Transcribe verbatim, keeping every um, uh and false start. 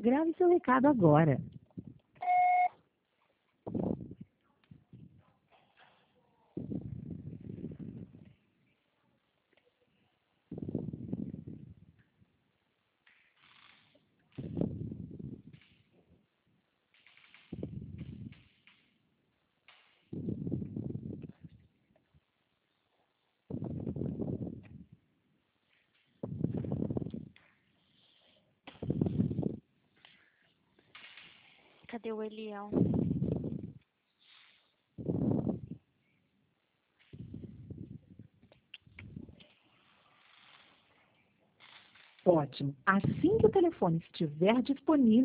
Grave seu recado agora. Cadê o Eliel? Ótimo. Assim que o telefone estiver disponível,